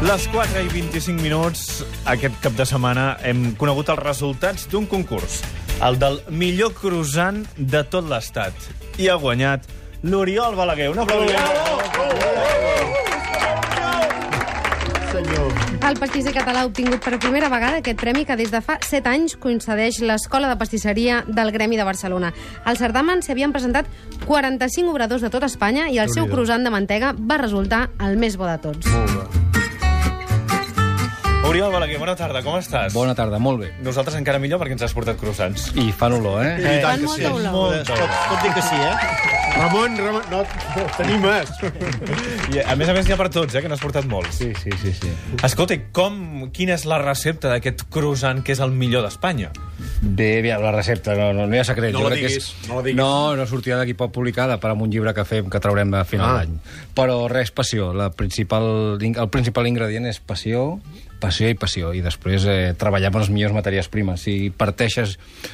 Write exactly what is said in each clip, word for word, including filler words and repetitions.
Les quatre i vint-i-cinc minuts, aquest cap de setmana, hem conegut els resultats d'un concurs, el del millor croissant de tot l'estat. I ha guanyat l'Oriol Balaguer. Un aplaudiment. Senyor. El pastisser català ha obtingut per primera vegada aquest premi que des de fa set anys concedeix l'Escola de Pastisseria del Gremi de Barcelona. Al certamen s'hi havien presentat quaranta-cinc obradors de tot Espanya i el seu croissant de mantega va resultar el més bo de tots. Molt bé. Oriol Balaguer, bona tarda, com estàs? Bona tarda, molt bé. Nosaltres encara millor perquè ens has portat croissants. I fan olor, eh? I tant Fan que molta sí. olor. Molt, pot, pot dir que sí, eh? Ramon, Ramon, no, tenim més. I a més a més n'hi ha per tots, eh, que n'has portat molts. Sí, sí, sí, sí. Escolta, com, quina és la recepta d'aquest croissant que és el millor d'Espanya? Bé, bé, la recepta, no, no, no hi ha secret. No Jo la crec que diguis, és... no la diguis. No, no sortirà d'aquí poc publicada per amb un llibre que fem, que traurem a final Ah. d'any. Però res, passió. La principal, el principal ingredient és passió, passió i passió. I després eh, treballar amb les millors matèries primes. Si parteixes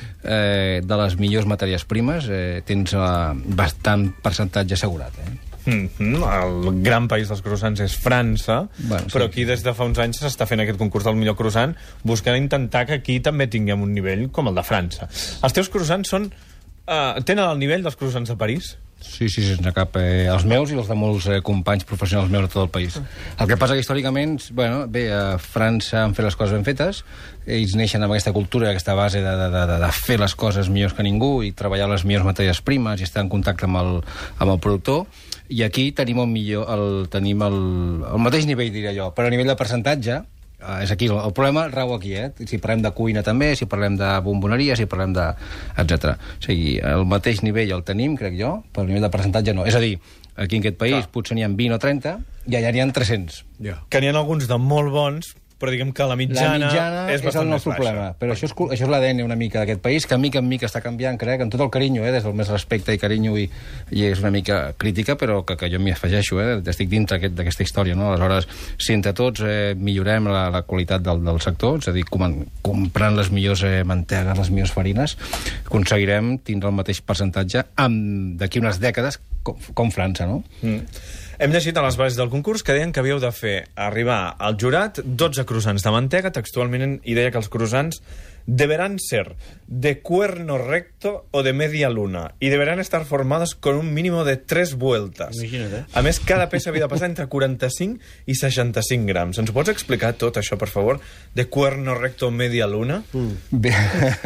eh, de les millors matèries primes, eh, tens eh, bastant percentatge assegurat, eh? Mm-hmm. El gran país dels croissants és França, Bueno, sí. però aquí des de fa uns anys s'està fent aquest concurs del millor croissant, buscant intentar que aquí també tinguem un nivell com el de França. Els teus croissants són, uh, tenen el nivell dels croissants de París? Sí, sí, sense cap... Eh, els meus i els de molts eh, companys professionals meus de tot el país. El que passa que històricament, bueno, bé, a França han fet les coses ben fetes, ells neixen amb aquesta cultura, aquesta base de, de, de, de fer les coses millors que ningú i treballar les millors matèries primes i estar en contacte amb el, amb el productor, i aquí tenim el millor, el, tenim el, el mateix nivell, diria jo, però a nivell de percentatge, Uh, és aquí, el, el problema rau aquí, eh? Si parlem de cuina també, si parlem de bomboneria, si parlem de... etcètera. O sigui, el mateix nivell el tenim, crec jo, però a nivell de percentatge no. És a dir, aquí en aquest país Clar. potser n'hi ha vint o trenta i allà n'hi ha tres-cents. Ja. Que n'hi ha alguns de molt bons, però diguem que la mitjana, La mitjana és és, bastant el nostre més baixa. problema. Però això és, cul- això és l'A D N una mica d'aquest país, que mica en mica està canviant, crec, amb tot el carinyo, eh, des del més respecte i carinyo, i, i és una mica crítica, però que, que jo m'hi afegeixo, eh, estic dintre aquest- d'aquesta història, no? Aleshores, si entre tots eh, millorem la, la qualitat del, del sector, és a dir, com, comprant les millors eh, mantegues, les millors farines, aconseguirem tindre el mateix percentatge amb d'aquí unes dècades com, com França, no? Mm. Hem llegit a les bases del concurs que deien que havíeu de fer arribar al jurat dotze croissants de mantega, textualment, i deia que els croissants deberán ser de cuerno recto o de media luna y deberán estar formados con un mínimo de tres vueltas. Imagina't, eh? A més, cada peça havia de passar entre quaranta-cinc i seixanta-cinc grams. Ens ho pots explicar tot això, per favor? De cuerno recto o media luna? Mm. Bé,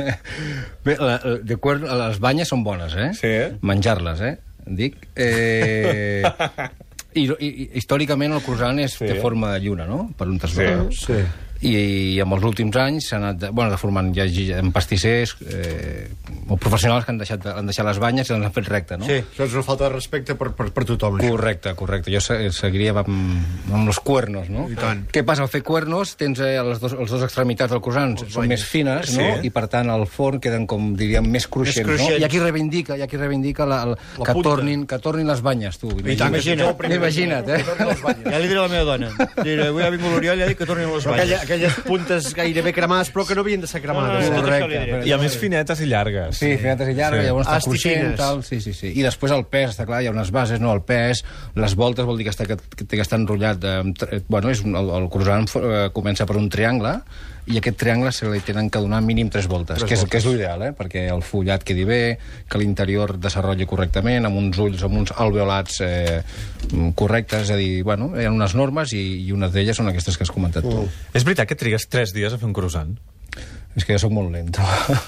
bé la, de acord, les banyes són bones, eh? Sí, eh? Menjar-les, eh? Dic. Eh... I, i, històricament el croissant és, Sí. té forma de lluna, no? Per un Sí. tassador. Sí. I, i amb els últims anys s'ha anat de, bueno, deformant ja, ja en pastissers eh, o professionals que han deixat, han deixat les banyes i les han fet recte, no? Sí, això és una falta de respecte per, per, per tothom, això. Correcte, correcte. Jo se- seguiria amb, amb els cuernos, no? I tant. Què passa? Al fer cuernos tens eh, les dos, els dos extremitats del croissant són banyes. més fines, no? Sí. I per tant al forn queden com diríem més cruixents, no? cruixents. I aquí reivindica, i aquí reivindica la, la, La que, punta. tornin, que tornin les banyes, tu. I tant, Imagina't, imagina't, eh? Ja li diré a la meva dona. Diré, avui ha vingut l'Oriol i ha dit que tornin a les Aquella, banyes. aquelles puntes gairebé cremades, però que no havien de ser cremades. No, no, no. Correcte. I a més finetes i llargues. Sí, finetes i llargues, Sí. sí. Llavors està Asti cruixent, fines. tal, sí, sí, sí. I després el pes, està clar, hi ha unes bases, no? El pes, les voltes vol dir que està, que, que té que estar enrotllat. Eh, bueno, és un, el, el croissant eh, comença per un triangle, i aquest triangle se li tenen que donar mínim tres voltes, Tres que és, voltes. que és l'ideal, eh? Perquè el fullat quedi bé, que l'interior desenrotlli correctament, amb uns ulls, amb uns alveolats eh, correctes, és a dir, bueno, hi ha unes normes i, i unes d'elles són aquestes que has comentat tu. És veritat que trigues tres dies a fer un croissant? És que jo soc molt lento.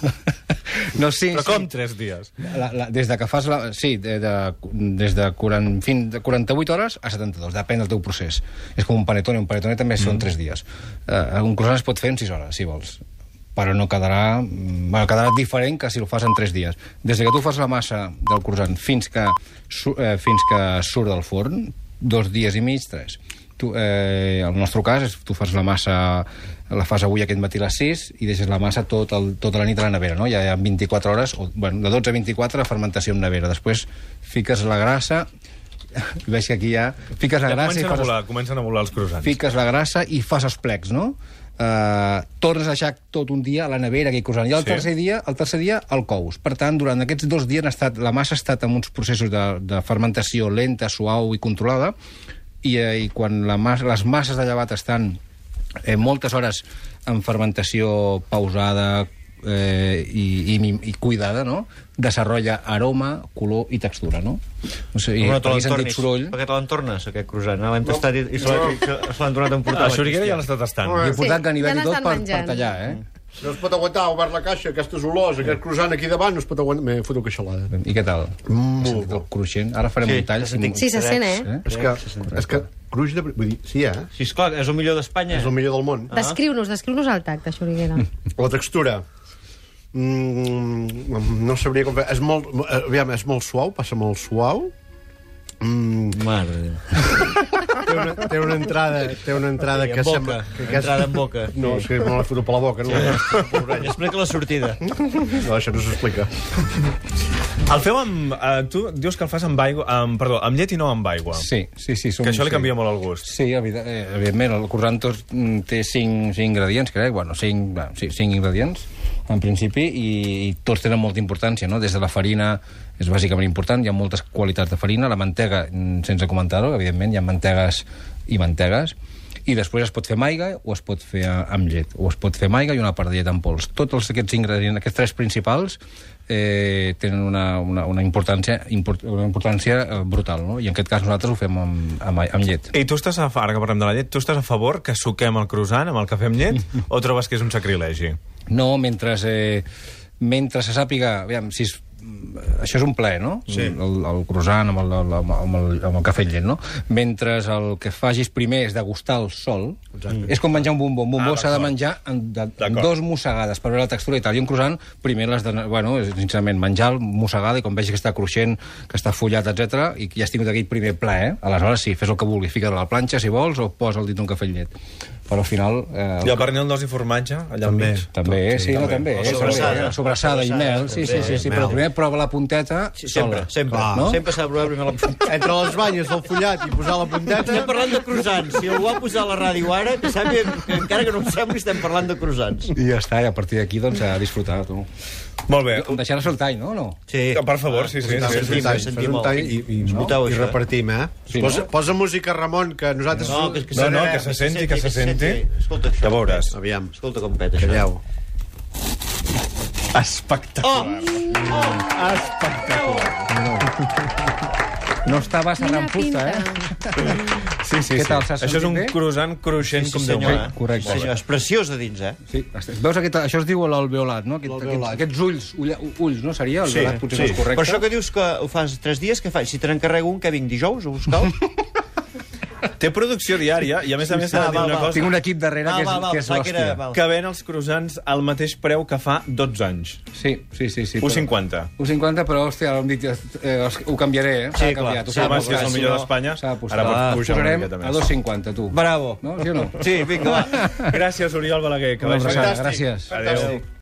No, sí, Però sí. com tres dies? La, la, des de que fas la... Sí, de, de, des de, quaranta, fin, de quaranta-vuit hores a setanta-dos, depèn del teu procés. És com un panetone, un panetone també són tres dies. Uh, un croissant es pot fer en sis hores, si vols. Però no quedarà... Bueno, quedarà diferent que si el fas en tres dies. Des de que tu fas la massa del croissant fins que, su, eh, fins que surt del forn, dos dies i mig, tres. Tu, eh, el nostre cas és tu fas la massa, la fas avui aquest matí a les sis i deixes la massa tot el, tota la nit a la nevera, no? Ja hi ha vint-i-quatre hores, o, bueno, de dotze a vint-i-quatre fermentació en nevera. Després fiques la grassa, veig que aquí ja... Fiques la Ja grassa i comencen a fas... volar, comencen a volar els croissants. Fiques la grassa i fas els plecs, no? Uh, tornes a deixar tot un dia a la nevera aquell croissant. I el, Sí. tercer dia, el tercer dia el cous. Per tant, durant aquests dos dies han estat, la massa ha estat en uns processos de, de fermentació lenta, suau i controlada, i, eh, i quan la mas, les masses de llevat estan eh, moltes hores en fermentació pausada eh, i, i, i cuidada, no? Desenrotlla aroma, color i textura, no? O sigui, no te aquí he sentit l'entornis, soroll. perquè te l'entornes, aquest croissant. No, l'hem tastat i, i se l'ha- se l'han tornat a emportar. A Xuriguera ja l'està tastant. Sí. Important que n'hi ja vegi tot n'estan per, per menjant. tallar, eh? No es pot aguantar, ha obert la caixa, aquestes olors, aquest croissant aquí davant, no es pot aguantar. M'he fotut queixalada. I què tal? Molt Has sentit el cruixent? Ara farem Sí, un tall. has sentit- Sí, se sent, eh? Eh? És que, és que cruix de... Vull dir, sí, eh? Sí, esclar, és el millor d'Espanya. És el millor del món. Descriu-nos, descriu-nos el tacte, Xuriguera. La textura. Mm, no sabria com fer. És molt, eh, aviam, és molt suau, passa molt suau. Mm, Mare de Déu. té, una, té una entrada, té una entrada Sí, que en boca, sembla... Que, que és- entrada en boca. No, és que me l'he fotut per la boca, no? I explica la sortida. No, això no s'explica. El feu amb... Eh, tu dius que el fas amb aigua... Amb, perdó, amb llet i no amb aigua. Sí, sí, sí. Som, Que això li sí. canvia molt el gust. Sí, evident, eh, evidentment, el croissant tos, mm, té cinc, cinc ingredients, crec, bueno, cinc, bueno, sí, cinc ingredients, en principi, i, i tots tenen molta importància, no? Des de la farina és bàsicament important, hi ha moltes qualitats de farina, la mantega, mm, sense comentar-ho, evidentment, hi ha mantegues i mantegues, i després es pot fer amb aigua o es pot fer amb llet, o es pot fer amb aigua i una part de llet en pols. Tots els- aquests ingredients, aquests tres principals, eh, tenen una, una, una importància, import, una importància eh, brutal, no? I en aquest cas nosaltres ho fem amb, amb, amb llet. I tu estàs a, fa- ara que parlem de la llet, tu estàs a favor que suquem el croissant amb el cafè amb llet o trobes que és un sacrilegi? No, mentre, eh, mentre se sàpiga... Aviam, si és, això és un plaer, no? Sí. El, el croissant amb el, el, amb, el, amb el cafè amb llet, no? Mentre el que facis primer és degustar el sol, Exacte. és com menjar un bombó. Un bombó Ah, s'ha de d'acord. menjar en, de, en D'acord. dos mossegades per veure la textura i tal. I un croissant, primer l'has de... Bueno, sincerament, menjar mossegada i quan vegis que està cruixent, que està follat, etcètera, i que ja has tingut aquell primer plaer, aleshores sí, fes el que vulguis. Fica-la a la planxa, si vols, o posa el dit un cafè amb llet. Però al final... Eh, I el pernil d'os i formatge, allà al També. mig? també, sí, no, també. O eh, sobrassada. també, sobrassada i mel, sí, sí, sí, sí, Mel. però primer prova la punteta Sí, sempre, sola. sempre. Clar. No? Sempre s'ha de provar primer la... Entre les banyes del follat i posar la punteta... Estem parlant de croissants. Si algú ha posat a la ràdio ara, que sàpiga que encara que no em sembli, estem parlant de croissants. I ja està, i a partir d'aquí, doncs, a disfrutar, tu. Molt bé. Em deixaràs el tall, no? no? Sí. Per favor, sí, sí. Ah, sí, sentim, sí, tall, sí. sentim fes un molt. tall i, i, Escolteu i això. repartim, eh? Sí, no? posa, posa música, Ramon, que nosaltres... No, que, que No, no, se- que se senti, que se senti. Escolta això. Ja veuràs. Aviam, Escolta com peta, això. calleu. Espectacular. No està massa Quina rampusta, eh? pinta. Sí, sí, Què sí. tal, s'ha Això és un sentit bé? croissant cruixent Sí, com Déu senyor. mana. Correcte. Sí, senyor, és preciós de dins, eh? Sí, veus aquest, això es diu l'alveolat, no? Aquest, L'alveolat. aquests, aquests ulls, ulla, ulls, no seria? Sí, L'alveolat potser sí. no és correcte. Per això que dius que ho fas tres dies, què faig? Si te n'encarrego un, que vinc dijous a buscar-lo? Té producció diària i, a més a més, s'ha de Ah, dir val, una val. cosa, Tinc un equip darrere Val, que és, val, val, que és pensava que era- l'hòstia. val. que ven els croissants al mateix preu que fa dotze anys. Sí, sí, sí. sí un coma cinquanta. un cinquanta, però, hòstia, ara em dit, eh, ho canviaré, eh? Sí, S'ha clar. canviat. Sí, S'ha home, de si és el posar, millor no, d'Espanya, s'ha de posar. ara pots Ah, pujar una posarem miqueta més. a dos coma cinquanta, tu. Bravo. No, sí o no? Sí, vinga, va. Gràcies, Oriol Balaguer. Que Una vagi bé. abraçada, gràcies. Adéu.